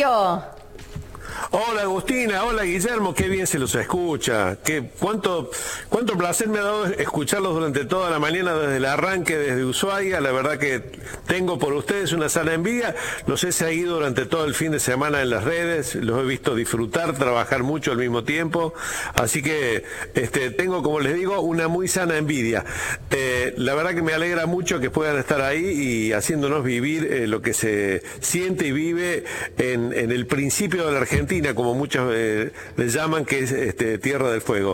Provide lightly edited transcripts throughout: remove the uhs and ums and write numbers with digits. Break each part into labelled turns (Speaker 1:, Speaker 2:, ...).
Speaker 1: Horacio.
Speaker 2: Hola Agustina, hola Guillermo, qué bien se los escucha. Cuánto placer me ha dado escucharlos durante toda la mañana desde el arranque, desde Ushuaia. La verdad que tengo por ustedes una sana envidia. Los he seguido durante todo el fin de semana en las redes, los he visto disfrutar, trabajar mucho al mismo tiempo. Así que tengo, como les digo, una muy sana envidia. La verdad que me alegra mucho que puedan estar ahí y haciéndonos vivir lo que se siente y vive en el principio de la Argentina, como muchos le llaman, que es Tierra del Fuego.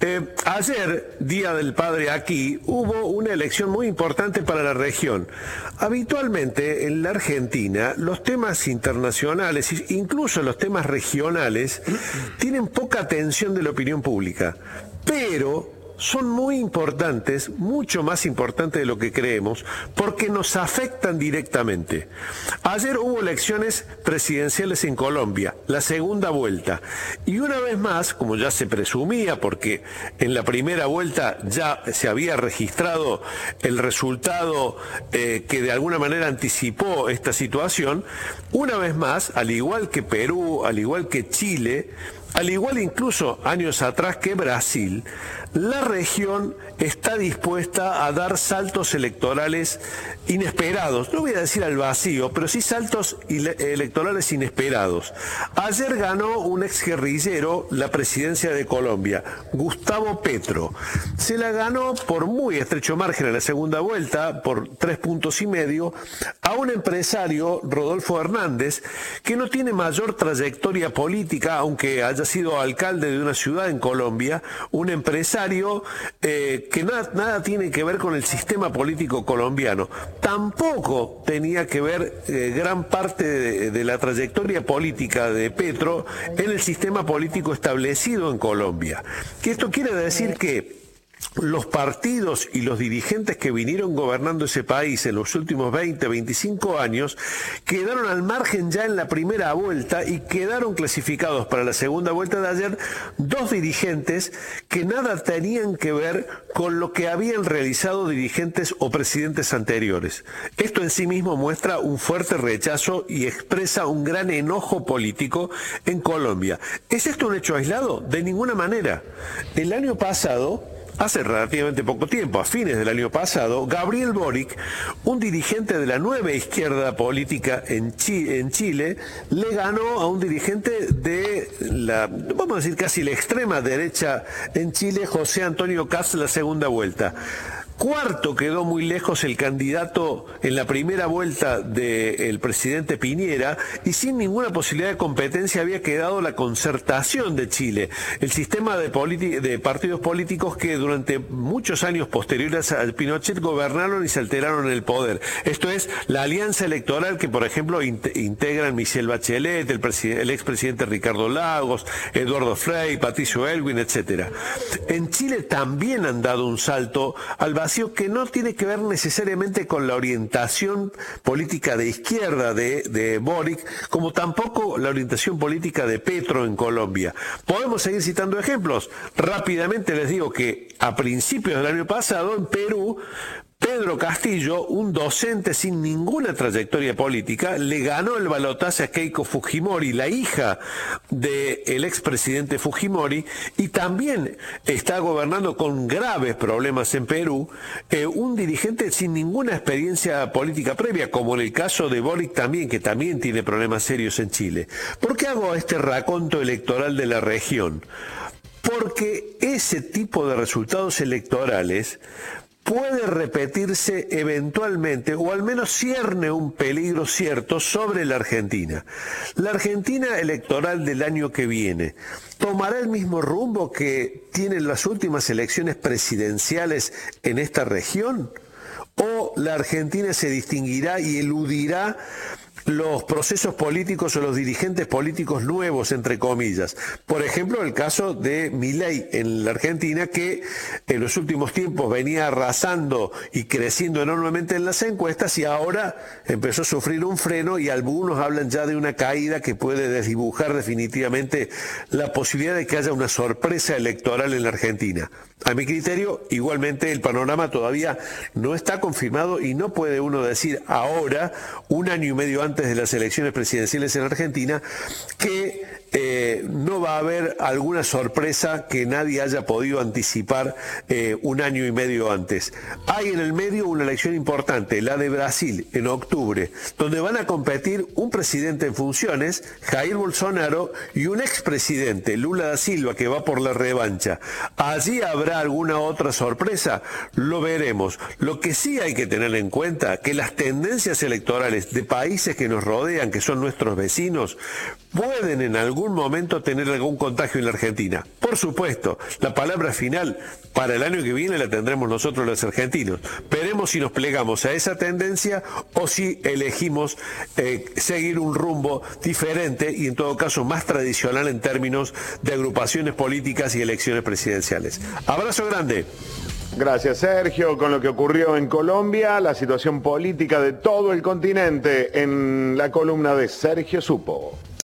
Speaker 2: Ayer, Día del Padre aquí, hubo una elección muy importante para la región. Habitualmente en la Argentina los temas internacionales, incluso los temas regionales, tienen poca atención de la opinión pública, pero son muy importantes, mucho más importantes de lo que creemos, porque nos afectan directamente. Ayer hubo elecciones presidenciales en Colombia, la segunda vuelta, y una vez más, como ya se presumía, porque en la primera vuelta ya se había registrado el resultado que de alguna manera anticipó esta situación, una vez más, al igual que Perú, al igual que Chile, al igual incluso años atrás que Brasil, la región está dispuesta a dar saltos electorales inesperados. No voy a decir al vacío, pero sí saltos electorales inesperados. Ayer ganó un exguerrillero la presidencia de Colombia, Gustavo Petro. Se la ganó por muy estrecho margen en la segunda vuelta, por 3,5 puntos, a un empresario, Rodolfo Hernández, que no tiene mayor trayectoria política, aunque haya sido alcalde de una ciudad en Colombia, un empresario que nada tiene que ver con el sistema político colombiano. Tampoco tenía que ver gran parte de la trayectoria política de Petro en el sistema político establecido en Colombia. Que esto quiere decir que los partidos y los dirigentes que vinieron gobernando ese país en los últimos 20, 25 años quedaron al margen ya en la primera vuelta y quedaron clasificados para la segunda vuelta de ayer dos dirigentes que nada tenían que ver con lo que habían realizado dirigentes o presidentes anteriores. Esto en sí mismo muestra un fuerte rechazo y expresa un gran enojo político en Colombia. ¿Es esto un hecho aislado? De ninguna manera. El año pasado, hace relativamente poco tiempo, a fines del año pasado, Gabriel Boric, un dirigente de la nueva izquierda política en Chile, le ganó a un dirigente de la, vamos a decir casi la extrema derecha en Chile, José Antonio Kast, la segunda vuelta. Cuarto quedó muy lejos el candidato en la primera vuelta del presidente Piñera, y sin ninguna posibilidad de competencia había quedado la Concertación de Chile, el sistema de partidos políticos que durante muchos años posteriores al Pinochet gobernaron y se alteraron el poder. Esto es la alianza electoral que, por ejemplo, integran Michelle Bachelet, el expresidente Ricardo Lagos, Eduardo Frei, Patricio Elwin, etc. En Chile también han dado un salto al vacío que no tiene que ver necesariamente con la orientación política de izquierda de Boric, como tampoco la orientación política de Petro en Colombia. Podemos seguir citando ejemplos. Rápidamente les digo que a principios del año pasado en Perú, Pedro Castillo, un docente sin ninguna trayectoria política, le ganó el balotaje a Keiko Fujimori, la hija del expresidente Fujimori, y también está gobernando con graves problemas en Perú, un dirigente sin ninguna experiencia política previa, como en el caso de Boric también, que también tiene problemas serios en Chile. ¿Por qué hago este raconto electoral de la región? Porque ese tipo de resultados electorales puede repetirse eventualmente, o al menos cierne un peligro cierto sobre la Argentina. La Argentina electoral del año que viene tomará el mismo rumbo que tienen las últimas elecciones presidenciales en esta región, o la Argentina se distinguirá y eludirá los procesos políticos o los dirigentes políticos nuevos, entre comillas. Por ejemplo, el caso de Milei en la Argentina, que en los últimos tiempos venía arrasando y creciendo enormemente en las encuestas, y ahora empezó a sufrir un freno, y algunos hablan ya de una caída que puede desdibujar definitivamente la posibilidad de que haya una sorpresa electoral en la Argentina. A mi criterio, igualmente, el panorama todavía no está confirmado y no puede uno decir ahora, un año y medio antes antes de las elecciones presidenciales en Argentina, que no va a haber alguna sorpresa que nadie haya podido anticipar un año y medio antes. Hay en el medio una elección importante, la de Brasil, en octubre, donde van a competir un presidente en funciones, Jair Bolsonaro, y un expresidente, Lula da Silva, que va por la revancha. ¿Allí habrá alguna otra sorpresa? Lo veremos. Lo que sí hay que tener en cuenta, que las tendencias electorales de países que nos rodean, que son nuestros vecinos, pueden en algún momento tener algún contagio en la Argentina. Por supuesto, la palabra final para el año que viene la tendremos nosotros los argentinos. Veremos si nos plegamos a esa tendencia o si elegimos seguir un rumbo diferente y en todo caso más tradicional en términos de agrupaciones políticas y elecciones presidenciales. Abrazo grande.
Speaker 1: Gracias, Sergio. Con lo que ocurrió en Colombia, la situación política de todo el continente en la columna de Sergio Supo.